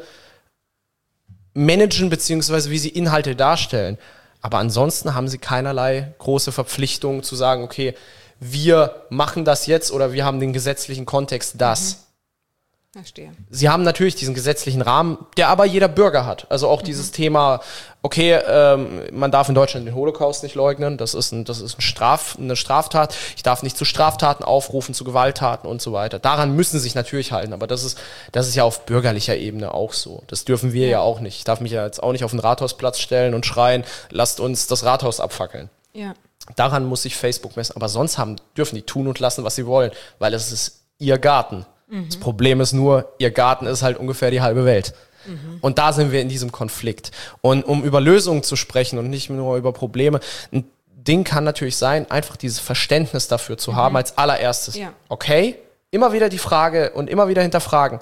S2: managen, beziehungsweise wie sie Inhalte darstellen. Aber ansonsten haben sie keinerlei große Verpflichtungen zu sagen, okay, wir machen das jetzt oder wir haben den gesetzlichen Kontext das. Mhm.
S1: Verstehe.
S2: Sie haben natürlich diesen gesetzlichen Rahmen, der aber jeder Bürger hat. Also auch mhm. dieses Thema, okay, ähm, man darf in Deutschland den Holocaust nicht leugnen, das ist, ein, das ist ein Straf, eine Straftat. Ich darf nicht zu Straftaten aufrufen, zu Gewalttaten und so weiter. Daran müssen sie sich natürlich halten, aber das ist, das ist ja auf bürgerlicher Ebene auch so. Das dürfen wir ja. ja auch nicht. Ich darf mich ja jetzt auch nicht auf den Rathausplatz stellen und schreien, lasst uns das Rathaus abfackeln.
S1: Ja.
S2: Daran muss sich Facebook messen. Aber sonst haben, dürfen die tun und lassen, was sie wollen, weil es ist ihr Garten. Das Problem ist nur, ihr Garten ist halt ungefähr die halbe Welt. Mhm. Und da sind wir in diesem Konflikt. Und um über Lösungen zu sprechen und nicht nur über Probleme, ein Ding kann natürlich sein, einfach dieses Verständnis dafür zu mhm. haben als allererstes. Ja. Okay, immer wieder die Frage und immer wieder hinterfragen,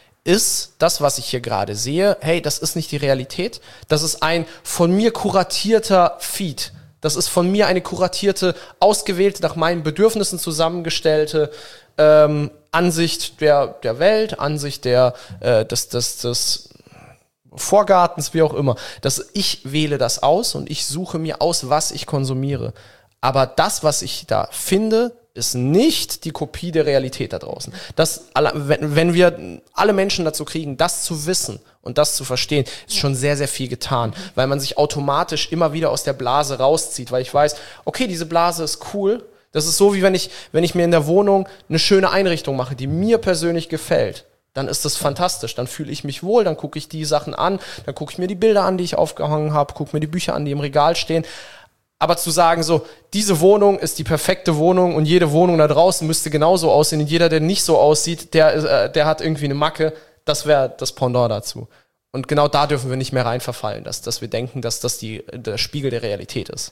S2: ist das, was ich hier gerade sehe, hey, das ist nicht die Realität, das ist ein von mir kuratierter Feed. Das ist von mir eine kuratierte, ausgewählte, nach meinen Bedürfnissen zusammengestellte ähm, Ansicht der, der Welt, Ansicht der, äh, des, des, des Vorgartens, wie auch immer. Das, ich wähle das aus und ich suche mir aus, was ich konsumiere. Aber das, was ich da finde, ist nicht die Kopie der Realität da draußen. Das, wenn, wenn wir alle Menschen dazu kriegen, das zu wissen und das zu verstehen, ist schon sehr, sehr viel getan, weil man sich automatisch immer wieder aus der Blase rauszieht, weil ich weiß, okay, diese Blase ist cool. Das ist so, wie wenn ich, wenn ich mir in der Wohnung eine schöne Einrichtung mache, die mir persönlich gefällt. Dann ist das fantastisch. Dann fühle ich mich wohl, dann gucke ich die Sachen an, dann gucke ich mir die Bilder an, die ich aufgehangen habe, gucke mir die Bücher an, die im Regal stehen. Aber zu sagen so, diese Wohnung ist die perfekte Wohnung und jede Wohnung da draußen müsste genauso aussehen und jeder, der nicht so aussieht, der, äh, der hat irgendwie eine Macke, das wäre das Pendant dazu. Und genau da dürfen wir nicht mehr rein verfallen, dass, dass wir denken, dass das die, der Spiegel der Realität ist.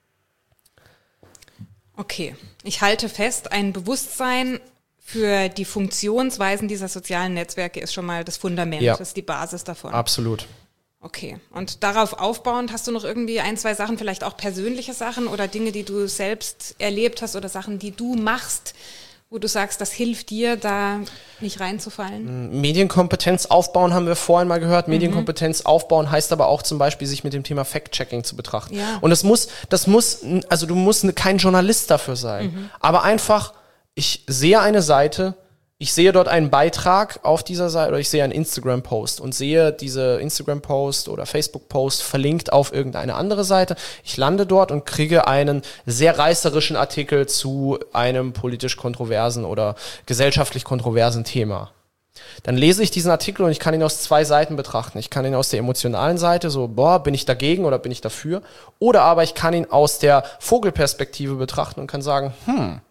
S1: Okay, ich halte fest, ein Bewusstsein für die Funktionsweisen dieser sozialen Netzwerke ist schon mal das Fundament, ja. Das ist die Basis davon.
S2: Absolut.
S1: Okay, und darauf aufbauend hast du noch irgendwie ein, zwei Sachen, vielleicht auch persönliche Sachen oder Dinge, die du selbst erlebt hast oder Sachen, die du machst, wo du sagst, das hilft dir, da nicht reinzufallen?
S2: Medienkompetenz aufbauen haben wir vorhin mal gehört. Mhm. Medienkompetenz aufbauen heißt aber auch zum Beispiel, sich mit dem Thema Fact-Checking zu betrachten. Ja. Und das muss, das muss, also du musst kein Journalist dafür sein. Mhm. Aber einfach, ich sehe eine Seite, ich sehe dort einen Beitrag auf dieser Seite oder ich sehe einen Instagram-Post und sehe diese Instagram-Post oder Facebook-Post verlinkt auf irgendeine andere Seite. Ich lande dort und kriege einen sehr reißerischen Artikel zu einem politisch kontroversen oder gesellschaftlich kontroversen Thema. Dann lese ich diesen Artikel und ich kann ihn aus zwei Seiten betrachten. Ich kann ihn aus der emotionalen Seite, so, boah, bin ich dagegen oder bin ich dafür? Oder aber ich kann ihn aus der Vogelperspektive betrachten und kann sagen, hm,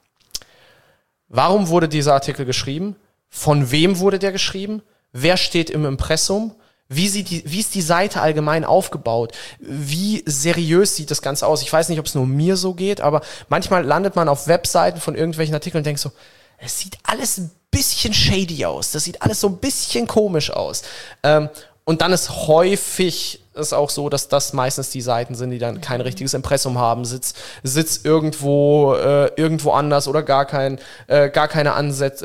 S2: warum wurde dieser Artikel geschrieben? Von wem wurde der geschrieben? Wer steht im Impressum? Wie, sieht die, wie ist die Seite allgemein aufgebaut? Wie seriös sieht das Ganze aus? Ich weiß nicht, ob es nur mir so geht, aber manchmal landet man auf Webseiten von irgendwelchen Artikeln und denkt so, es sieht alles ein bisschen shady aus. Das sieht alles so ein bisschen komisch aus. Ähm, und dann ist häufig ist auch so, dass das meistens die Seiten sind, die dann kein richtiges Impressum haben, sitzt sitzt irgendwo äh, irgendwo anders oder gar kein äh, gar keine Ansätze,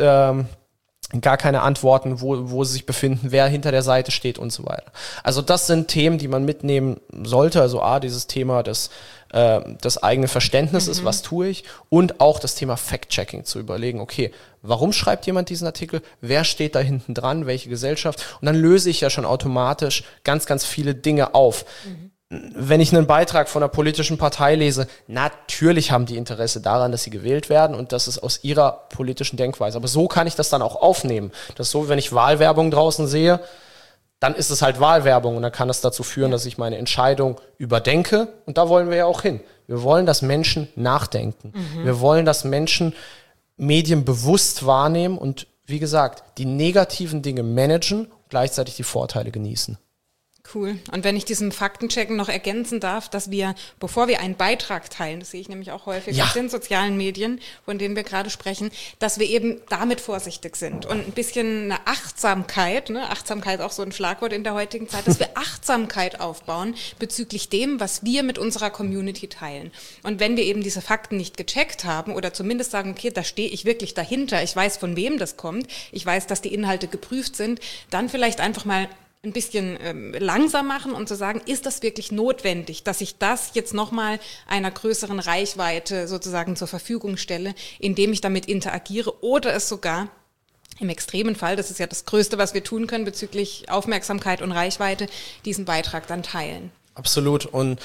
S2: äh, gar keine Antworten, wo wo sie sich befinden, wer hinter der Seite steht und so weiter. Also das sind Themen, die man mitnehmen sollte. Also a dieses Thema des äh, das eigene Verständnisses, mhm. was tue ich, und auch das Thema Fact-Checking zu überlegen. Okay, warum schreibt jemand diesen Artikel? Wer steht da hinten dran? Welche Gesellschaft? Und dann löse ich ja schon automatisch ganz, ganz viele Dinge auf. Mhm. Wenn ich einen Beitrag von einer politischen Partei lese, natürlich haben die Interesse daran, dass sie gewählt werden und das ist aus ihrer politischen Denkweise. Aber so kann ich das dann auch aufnehmen. Das ist so, wenn ich Wahlwerbung draußen sehe, dann ist es halt Wahlwerbung und dann kann das dazu führen, ja. dass ich meine Entscheidung überdenke. Und da wollen wir ja auch hin. Wir wollen, dass Menschen nachdenken. Mhm. Wir wollen, dass Menschen Medien bewusst wahrnehmen und, wie gesagt, die negativen Dinge managen und gleichzeitig die Vorteile genießen.
S1: Cool. Und wenn ich diesen Faktenchecken noch ergänzen darf, dass wir, bevor wir einen Beitrag teilen, das sehe ich nämlich auch häufig
S2: ja.
S1: auf den sozialen Medien, von denen wir gerade sprechen, dass wir eben damit vorsichtig sind und ein bisschen eine Achtsamkeit, ne, Achtsamkeit ist auch so ein Schlagwort in der heutigen Zeit, dass wir Achtsamkeit aufbauen bezüglich dem, was wir mit unserer Community teilen. Und wenn wir eben diese Fakten nicht gecheckt haben oder zumindest sagen, okay, da stehe ich wirklich dahinter, ich weiß, von wem das kommt, ich weiß, dass die Inhalte geprüft sind, dann vielleicht einfach mal ein bisschen ähm, langsam machen und zu sagen, ist das wirklich notwendig, dass ich das jetzt nochmal einer größeren Reichweite sozusagen zur Verfügung stelle, indem ich damit interagiere oder es sogar im extremen Fall, das ist ja das Größte, was wir tun können bezüglich Aufmerksamkeit und Reichweite, diesen Beitrag dann teilen.
S2: Absolut. Und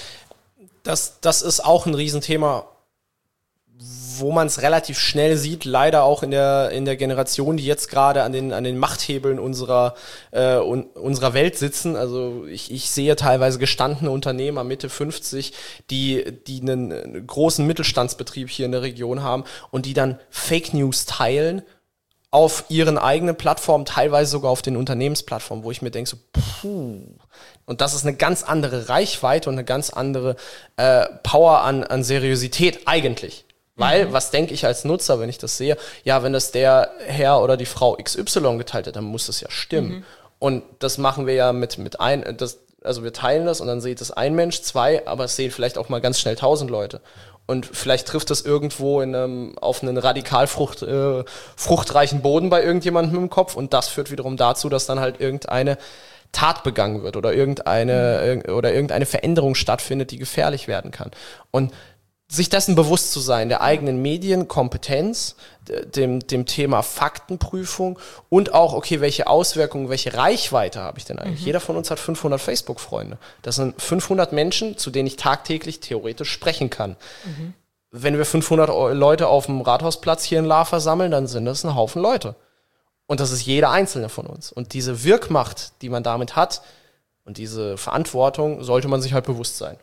S2: das, das ist auch ein Riesenthema, wo man es relativ schnell sieht, leider auch in der in der Generation, die jetzt gerade an den an den Machthebeln unserer äh, un, unserer Welt sitzen. Also ich, ich sehe teilweise gestandene Unternehmer Mitte fünfzig, die die einen großen Mittelstandsbetrieb hier in der Region haben und die dann Fake News teilen auf ihren eigenen Plattformen, teilweise sogar auf den Unternehmensplattformen, wo ich mir denke so, puh. Und das ist eine ganz andere Reichweite und eine ganz andere äh, Power an an Seriosität eigentlich. Weil, mhm. was denke ich als Nutzer, wenn ich das sehe? Ja, wenn das der Herr oder die Frau X Y geteilt hat, dann muss das ja stimmen. Mhm. Und das machen wir ja mit mit ein, das, also wir teilen das und dann sieht es ein Mensch, zwei, aber es sehen vielleicht auch mal ganz schnell tausend Leute. Und vielleicht trifft das irgendwo in einem, auf einen radikal frucht, äh, fruchtreichen Boden bei irgendjemandem im Kopf und das führt wiederum dazu, dass dann halt irgendeine Tat begangen wird oder irgendeine mhm. oder irgendeine Veränderung stattfindet, die gefährlich werden kann. Und sich dessen bewusst zu sein, der eigenen Medienkompetenz, dem, dem Thema Faktenprüfung und auch, okay, welche Auswirkungen, welche Reichweite habe ich denn eigentlich? Mhm. Jeder von uns hat fünfhundert Facebook-Freunde. Das sind fünfhundert Menschen, zu denen ich tagtäglich theoretisch sprechen kann. Mhm. Wenn wir fünfhundert Leute auf dem Rathausplatz hier in Lahr versammeln, dann sind das ein Haufen Leute. Und das ist jeder einzelne von uns. Und diese Wirkmacht, die man damit hat und diese Verantwortung, sollte man sich halt bewusst sein.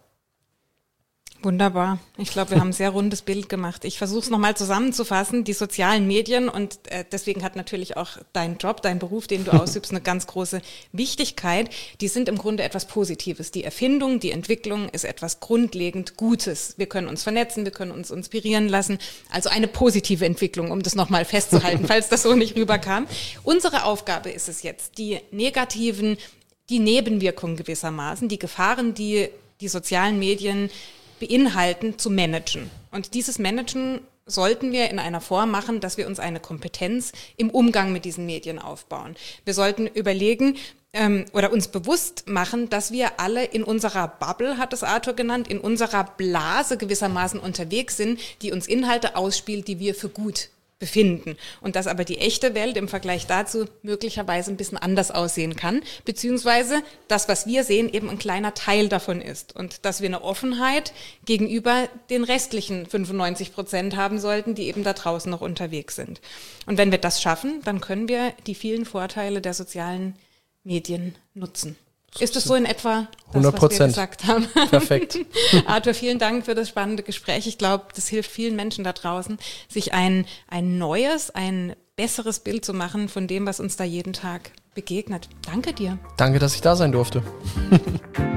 S1: Wunderbar. Ich glaube, wir haben ein sehr rundes Bild gemacht. Ich versuche es nochmal zusammenzufassen. Die sozialen Medien und äh, deswegen hat natürlich auch dein Job, dein Beruf, den du ausübst, eine ganz große Wichtigkeit. Die sind im Grunde etwas Positives. Die Erfindung, die Entwicklung ist etwas grundlegend Gutes. Wir können uns vernetzen, wir können uns inspirieren lassen. Also eine positive Entwicklung, um das nochmal festzuhalten, falls das so nicht rüberkam. Unsere Aufgabe ist es jetzt, die negativen, die Nebenwirkungen gewissermaßen, die Gefahren, die die sozialen Medien beinhalten, zu managen. Und dieses Managen sollten wir in einer Form machen, dass wir uns eine Kompetenz im Umgang mit diesen Medien aufbauen. Wir sollten überlegen ähm, oder uns bewusst machen, dass wir alle in unserer Bubble, hat es Arthur genannt, in unserer Blase gewissermaßen unterwegs sind, die uns Inhalte ausspielt, die wir für gut befinden und dass aber die echte Welt im Vergleich dazu möglicherweise ein bisschen anders aussehen kann, beziehungsweise das, was wir sehen, eben ein kleiner Teil davon ist und dass wir eine Offenheit gegenüber den restlichen fünfundneunzig Prozent haben sollten, die eben da draußen noch unterwegs sind. Und wenn wir das schaffen, dann können wir die vielen Vorteile der sozialen Medien nutzen. Ist es so in etwa das,
S2: hundert Prozent.
S1: Was wir gesagt haben?
S2: Perfekt.
S1: Arthur, vielen Dank für das spannende Gespräch. Ich glaube, das hilft vielen Menschen da draußen, sich ein, ein neues, ein besseres Bild zu machen von dem, was uns da jeden Tag begegnet. Danke dir.
S2: Danke, dass ich da sein durfte.